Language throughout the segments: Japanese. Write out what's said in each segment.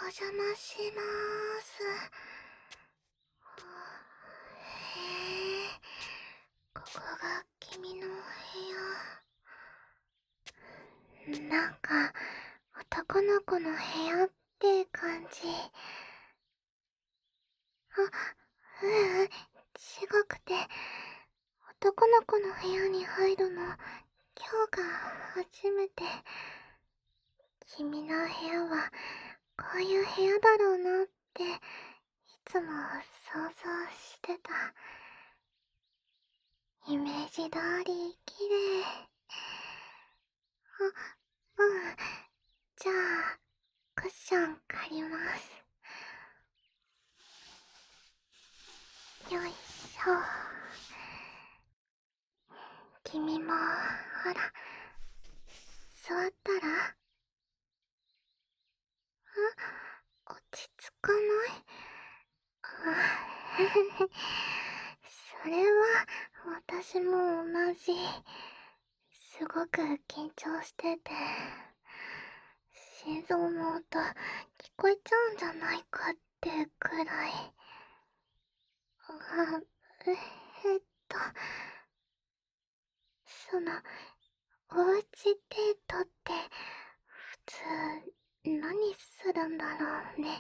邪魔しまーす。へえ、ここが君のお部屋。なんか、男の子の部屋って感じ。ううん、違くて、男の子の部屋に入るの、今日が初めて。君の部屋は、こういう部屋だろうなって、いつも想像してた。イメージ通り綺麗。うん。じゃあ、クッション借ります。よいしょ。君も、ほら、座ったら？落ち着かない？それは、私も同じ。すごく緊張してて、心臓の音、聞こえちゃうんじゃないかってくらい。あ、えっと、その、おうちデートって、普通、何するんだろうね。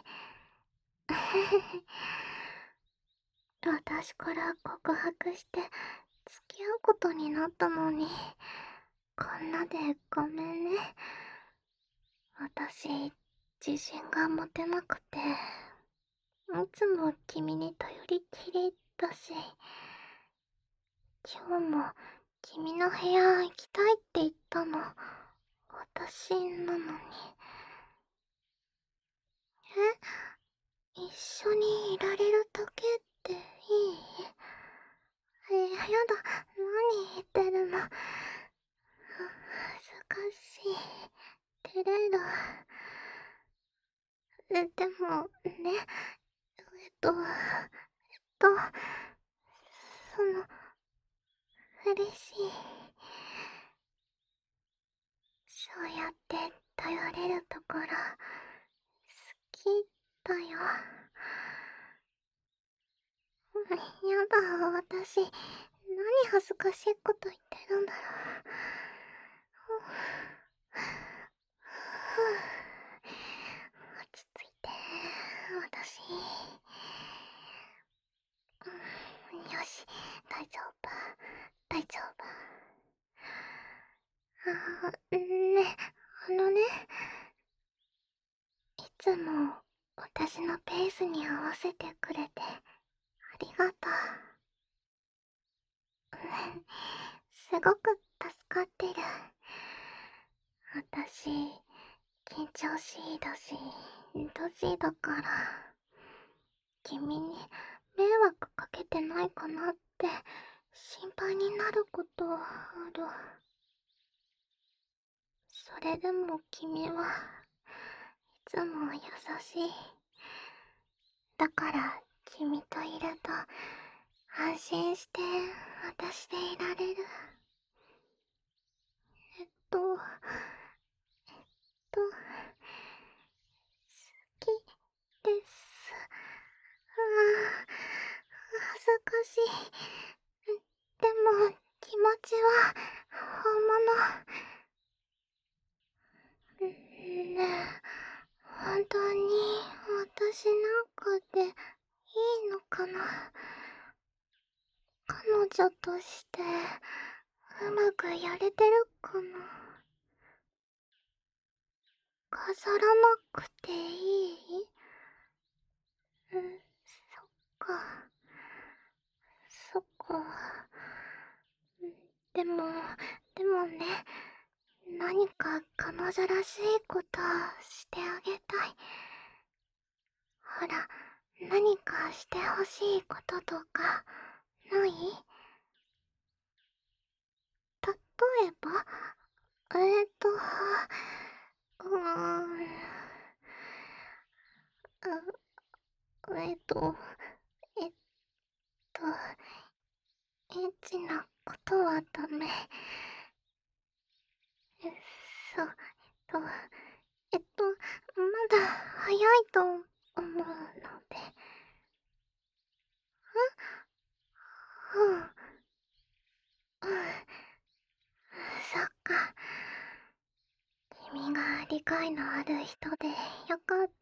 私から告白して付き合うことになったのに、こんなでごめんね。私、自信が持てなくて、いつも君に頼りきりだし、今日も君の部屋行きたいって言ったの、私なのに。一緒にいられるだけっていい？やだ、何言ってるの。恥ずかしい。照れる。でも、ね、と、嬉しい。そうやって頼れるところ、好きだよ。やだ、私、何恥ずかしいこと言ってるんだろう。落ち着いて、私。よし、大丈夫、大丈夫。ね、いつも私のペースに合わせてくれてありがとう。すごく助かってる。私、緊張しいだし、ドジだから、君に迷惑かけてないかなって心配になることある。それでも君はいつも優しい。だから君といると安心して私でいられる。えっと、好きです。恥ずかしい。でも、気持ちは、本物。ねえ、本当に、私なんかで、いいのかな？彼女として、うまくやれてるかな？飾らなくていい？そっか。そっか。でも、でもね、何か彼女らしいことしてあげたい。ほら、何かしてほしいこととか、ない？例えば、えっと、うーん、えっと、えっと、エッチなことはダメ。そう、 まだ早いと思うので。うん、うん、そっか。君が理解のある人でよかった。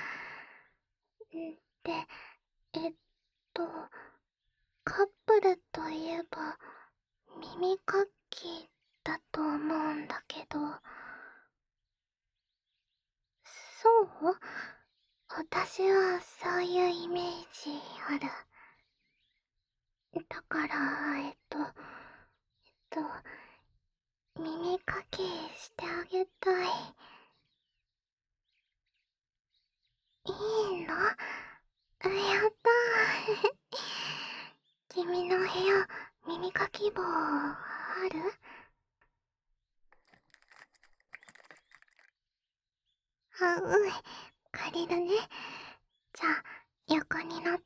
で、えっと、カップルといえば耳かきだと思うんだけど。そう？私はそういうイメージある。だから、耳かきしてあげたい。いいの？やったー。君の部屋、耳かき棒ある？うん、借りるね。じゃあ、横になって。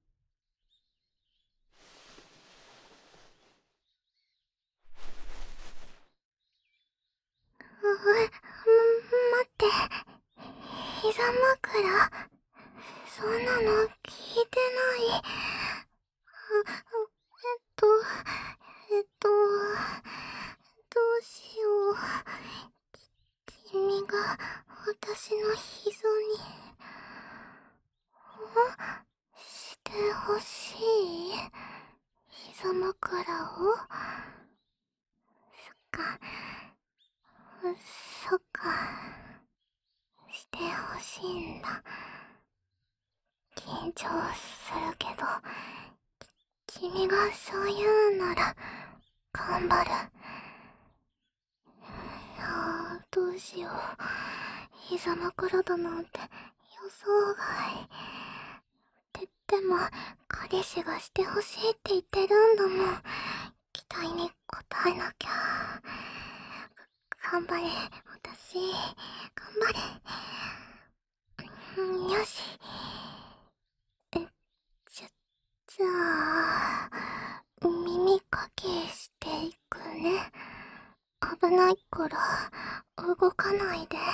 待って。膝枕？そんなの聞いてない。えっと、えっと、どうしよう。君が私の膝に、してほしい？膝枕を？そっか、そっか、してほしいんだ。緊張するけど、君がそう言うなら、頑張る。どうしよう。膝枕だなんて予想外。でも、彼氏がしてほしいって言ってるんだもん。期待に応えなきゃ。頑張れ、私。頑張れ。よし。え、じゃあ、耳かきしていくね。危ないから動かないで。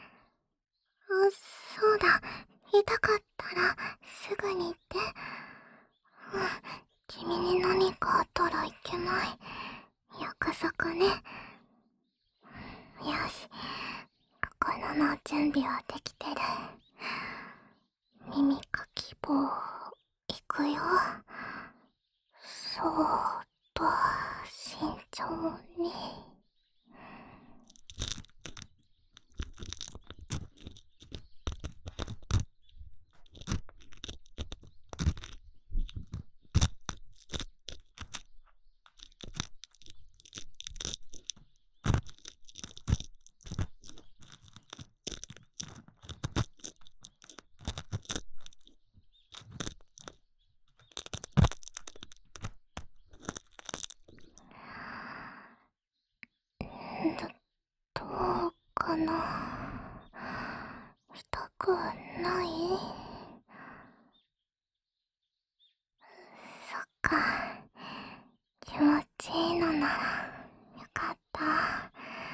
そうだ。痛かったらすぐに言って。君に何かあったらいけない。約束ね。よし。心の準備はできてる。耳かき棒、いくよ。そーっと、慎重に。どうかな。痛くない？そっか。気持ちいいのならよかった。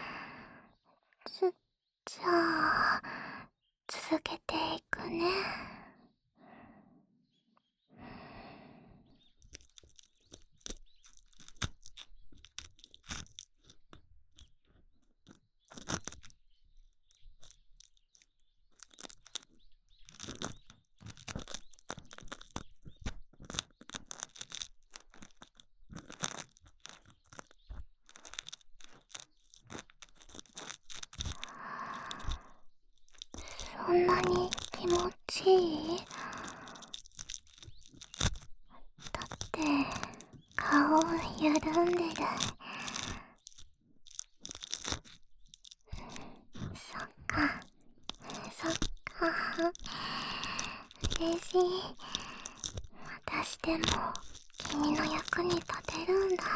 じゃあ、続けていくね。そんなに気持ちいい？だって顔緩んでる。そっか、そっか。嬉しい。私でも君の役に立てるんだ。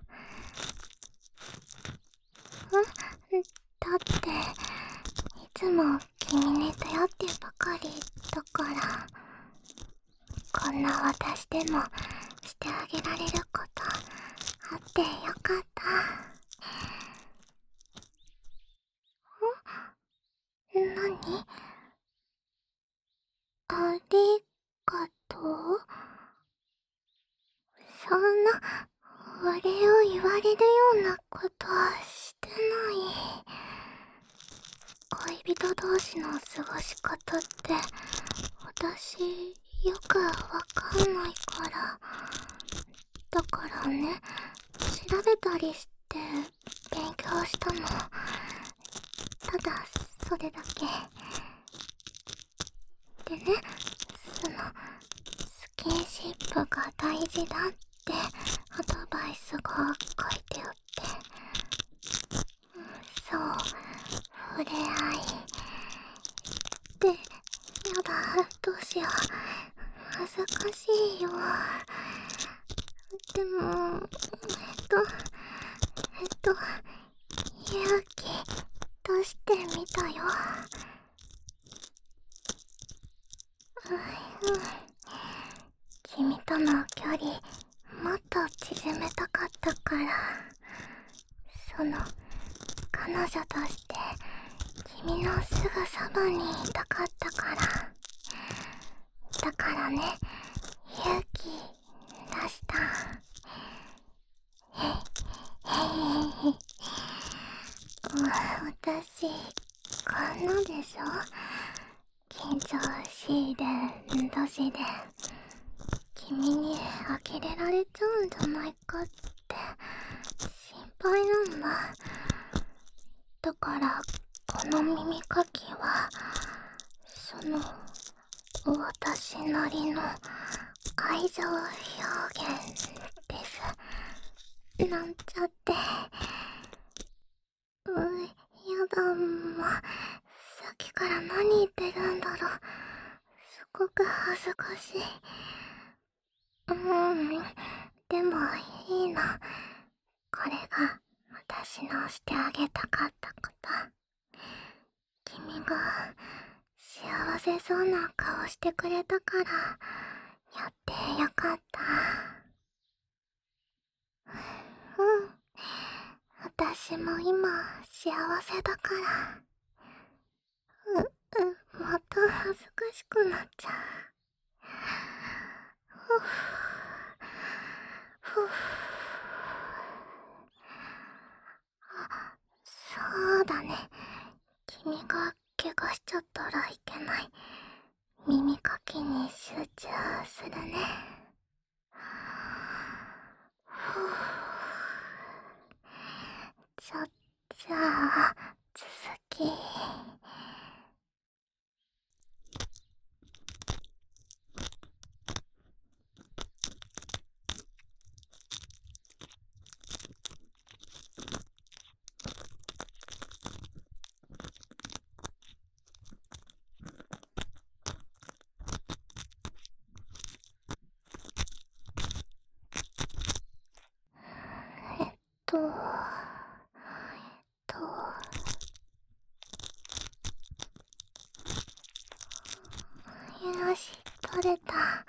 だっていつも君に頼ってばかりだから。こんな私でもしてあげられることあってよかった。 なに？ありがとう？そんな、お礼を言われるようなことはしてない。恋人同士の過ごし方って、私、よくわかんないから。だからね、調べたりして勉強したの。ただ、それだけ。でね、その、スキンシップが大事だってアドバイスが書いてあって。そう、触れ合い。で、やだ、どうしよう。恥ずかしいよ。でも、勇気出してみたよ。うん。君との距離、もっと縮めたかったから。その、彼女として君のすぐそばにいたかったから。だからね、勇気出した。へい、へい。私、こんなでしょ？緊張しいで、年で、君に呆れられちゃうんじゃないかって心配なんだ。だからこの耳かきはその私なりの愛情表現です。なんちゃって。やだ、もうさっきから何言ってるんだろう。すごく恥ずかしい。でもいいの。これが私のしてあげたかったこと。君が幸せそうな顔してくれたからやってよかった。うん。私も今幸せだから。また恥ずかしくなっちゃう。ふぅ。ふぅ。そうだね。君が怪我しちゃったらいけない。耳かきに集中するね。ふぅ。じゃあ、続き。えっと、よし、取れた。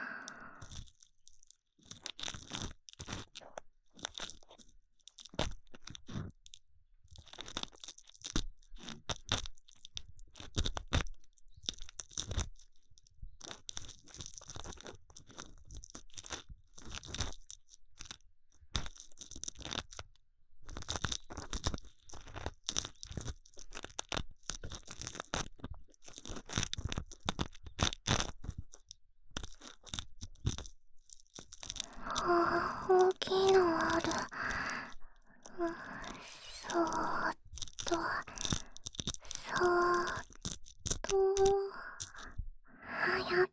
大きいのある。そーっと、そーっと。やった。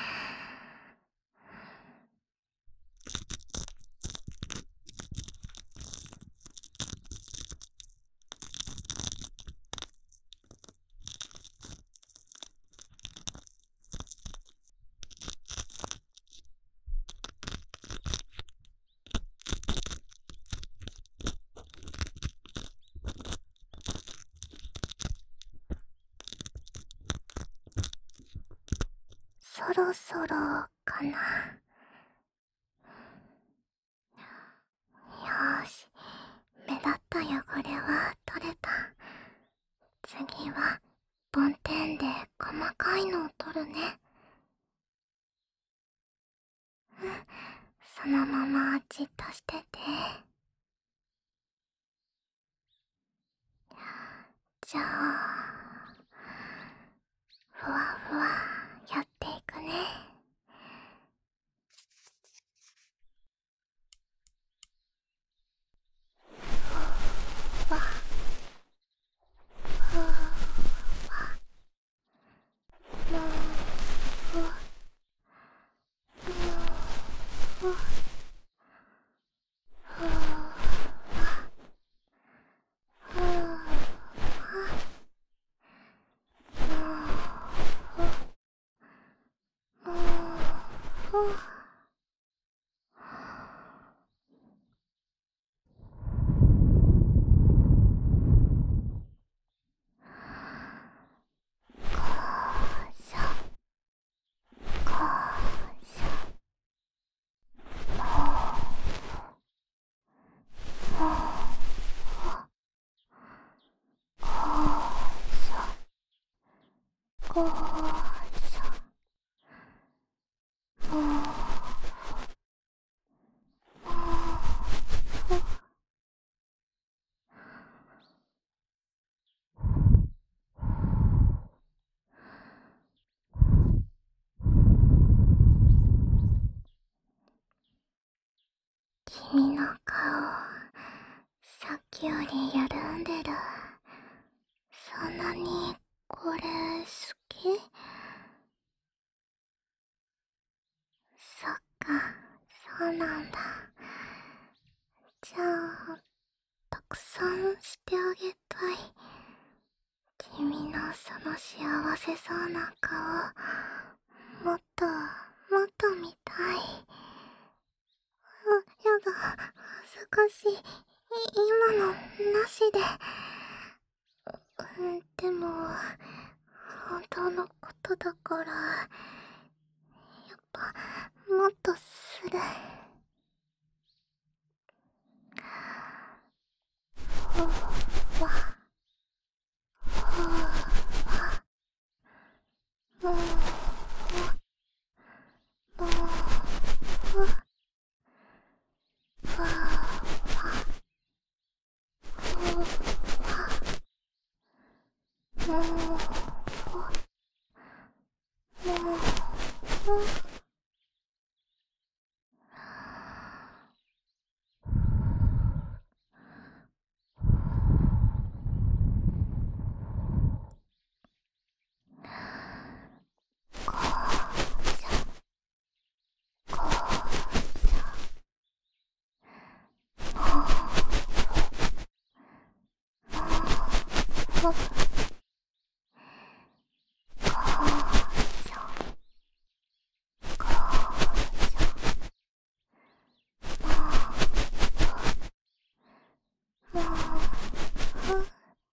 そろそろかな。よーし、目立った汚れは取れた。次は細かいのを取るね。そのままじっとしてて。じゃあ、ふわふわやっていくね。ふわふわもふわふわふわふわ君の顔、さっきより緩んでる。そんなにこれ好き？そっか、そうなんだ。じゃあ、たくさんしてあげたい。君のその幸せそうな顔、もっともっと見たい。やだ、恥ずかしい。今のなしで。でも、本当のことだから、やっぱ、もっとする。ふわ、ふわ、もう、もう、ふわ、ふわ、ふわ、もう、ふわ、もう、ふわ。こうしょ、こうしょ。ふわ、こうしょ、こうしょ。もう、ふ、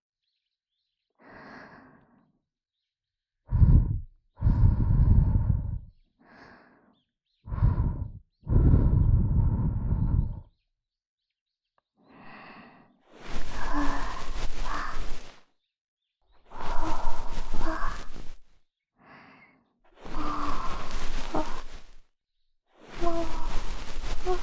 もう、ふ、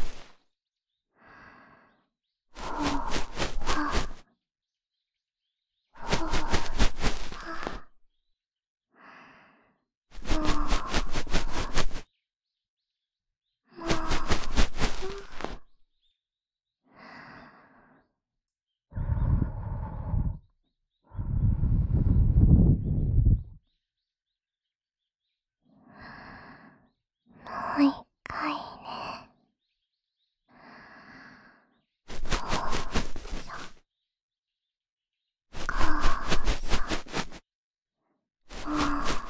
もう一回ね。こうしょ、こうしょ。もう、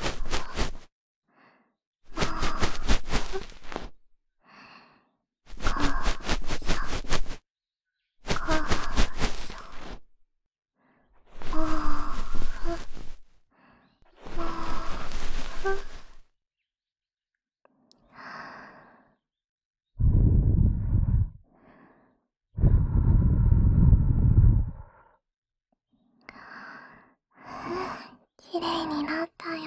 こうしょ、こうしょ。もう、ふ、もう、ふ。綺麗になったよ。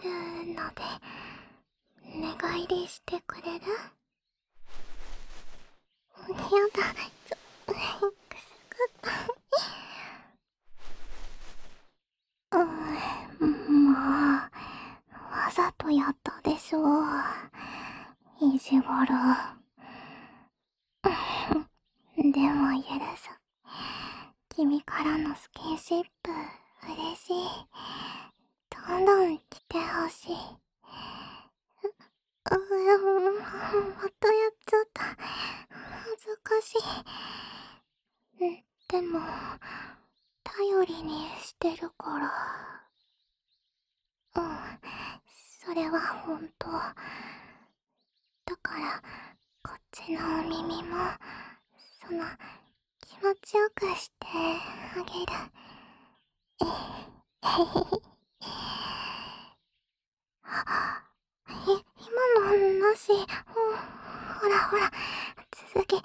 るので、寝返りしてくれる？やだ、くすぐった。もう、わざとやったでしょ。意地悪。でも許す。君からのスキンシップ、嬉しい。どんどん来てほしい。またやっちゃった。恥ずかしい。でも、頼りにしてるから。それは本当。だから、こっちのお耳も、気持ちよくしてあげる。今のなし。ほらほら、続き。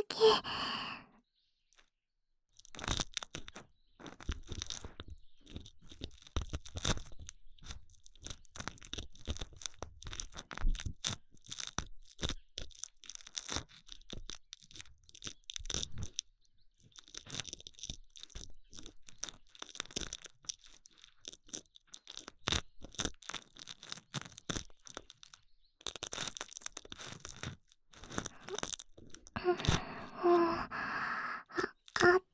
あった。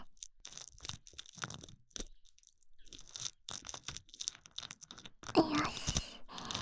よし。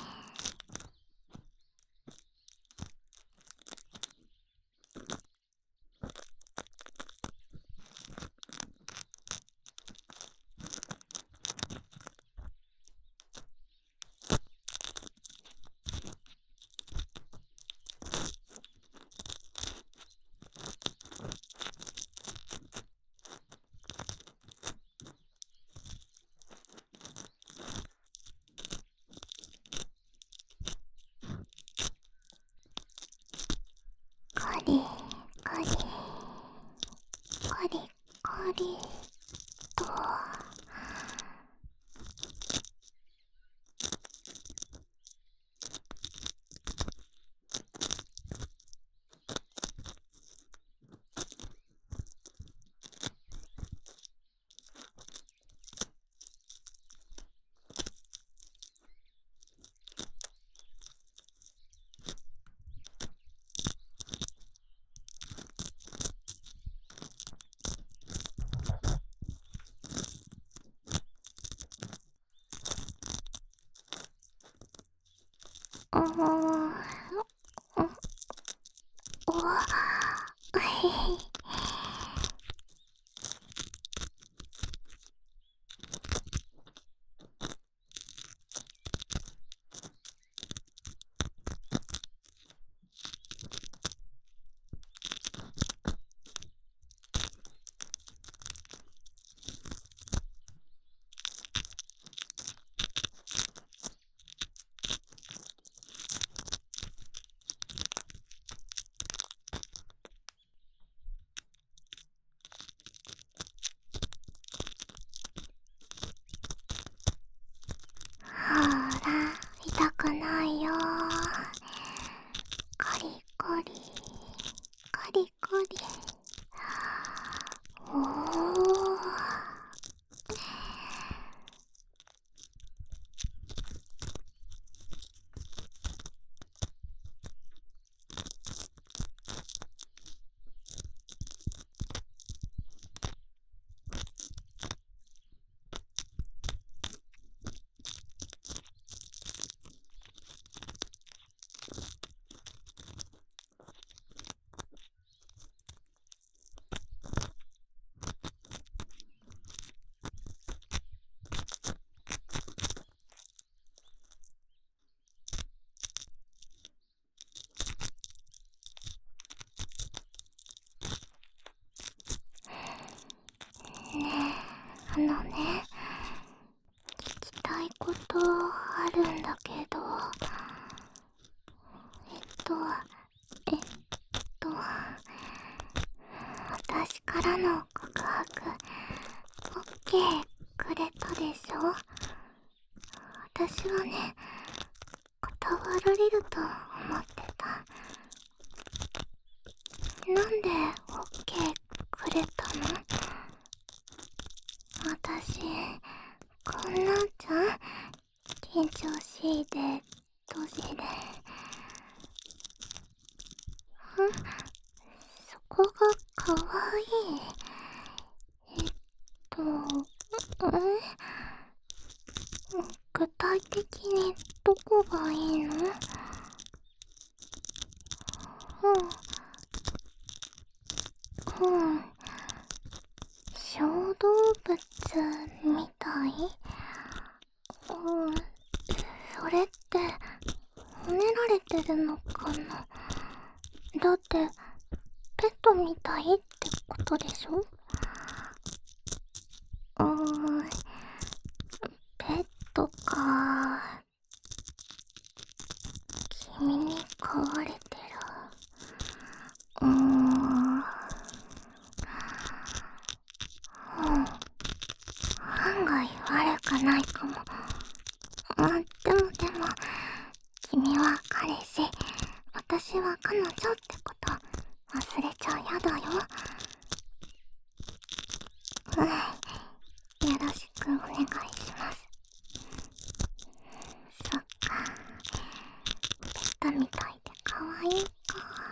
カリカリカリカリと。おほら、痛くないよ。カリカリカリカリ。おー。ね、聞きたいことあるんだけど、えっと、えっと、私からの告白、オッケーくれたでしょ？ 私はね、断られると思ってた。なんで OK くれたの？私、こんなんじゃん？緊張しいで、ドジで。そこがかわいい。と、具体的にどこがいいの？小動物みたい？それって褒められてるのかな？だってペットみたいってことでしょ？ペットか。君に飼われてる。案外悪くないかも。でも、君は彼氏、私は彼女ってこと忘れちゃやだよ。よろしくお願いします。そっか、ペットみたいで可愛いか。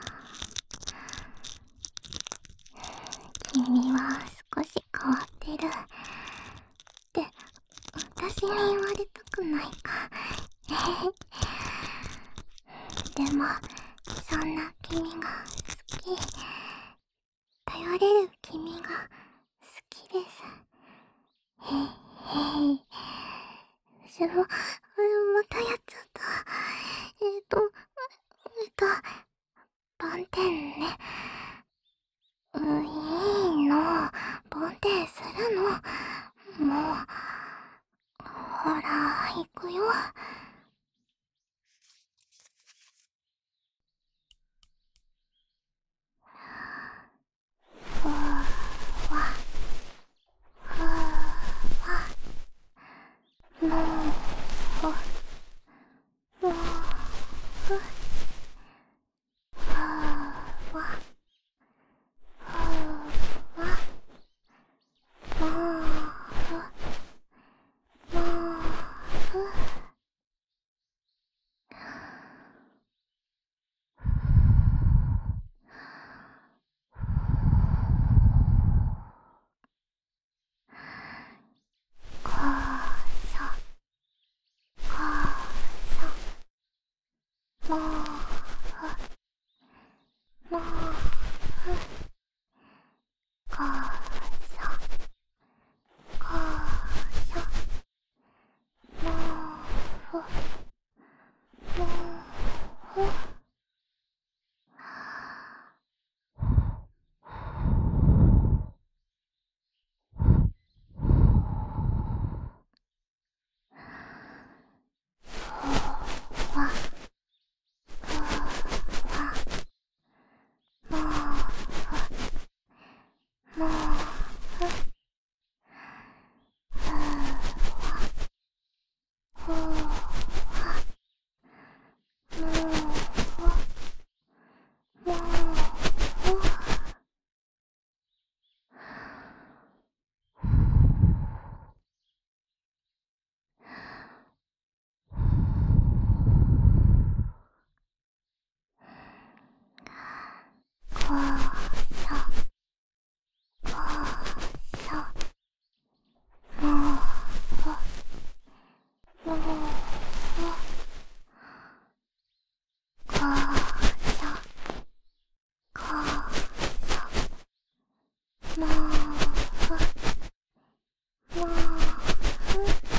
君は少し変わってるって私に言われたくないか。でもそんな君が好き、頼れる君が好きです。またやっちゃった。梵天ね。いいの。梵天するの。もう、ほら、行くよ。ふわ、ふわ、もう、ふ、もう、ふ、ふわ、ふわ、もう、ふ、もう、ふ。こそ、こそ、もう、ふ、もう、ふ、こそ、こそ、もう、ふ、もう、ふ。わ、ふわ、もう、ふ、もう、ふ、ふわ、ふわ、もう、ふ、もう、ふ。こそ、こそ、もう、ふ、もう、ふ、こそ、こそ、もう、ふ、もう、ふ。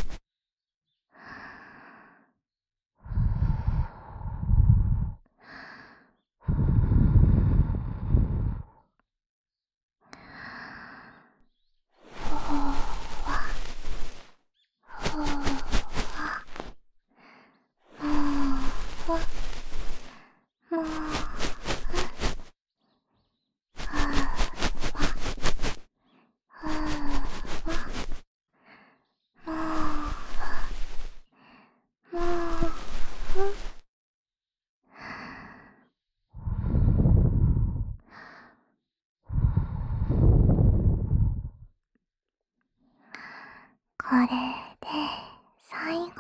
ふわ、ふわ、もう、ふ、もう、ふ、ふわ、 これで最後。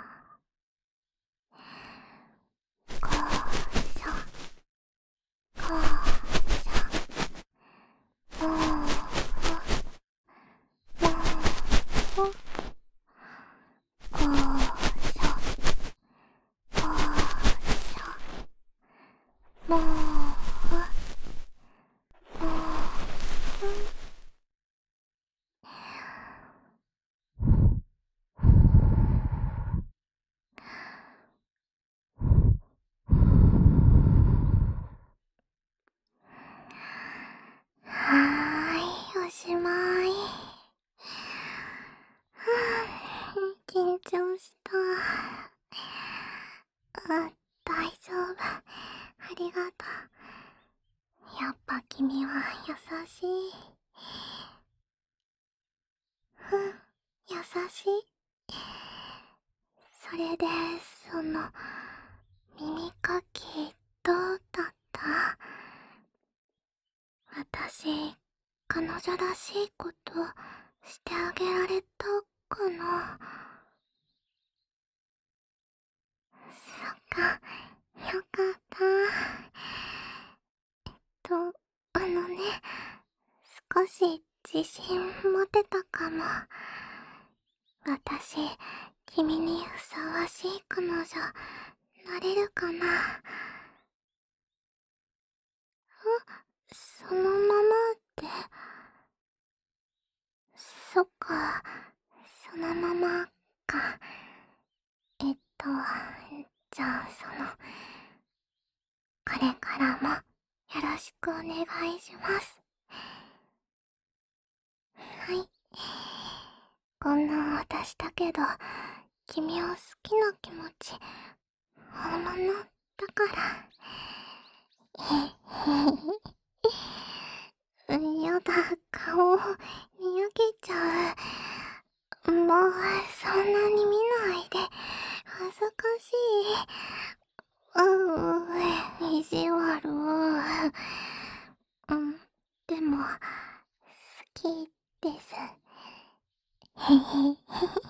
こうしょ、こうしょ、もうふ、もうふ、こうしょ、こうしょ、もうふ、もうふ。はーい、おしまい。はぁ、緊張した。大丈夫。ありがとう。やっぱ君は優しい。優しい。それで、耳かき、どうだった？私、彼女らしいことしてあげられたかな？そっか、よかった。と、少し自信持てたかも。私、君にふさわしい彼女、なれるかな？そのままで。そっか、そのままか。じゃあこれからもよろしくお願いします。はい。こんな私だけど、君を好きな気持ち、本物だから。やだ、顔、にやけちゃう。もう、そんなに見ないで。恥ずかしい。意地悪。でも、好きです。へへへ。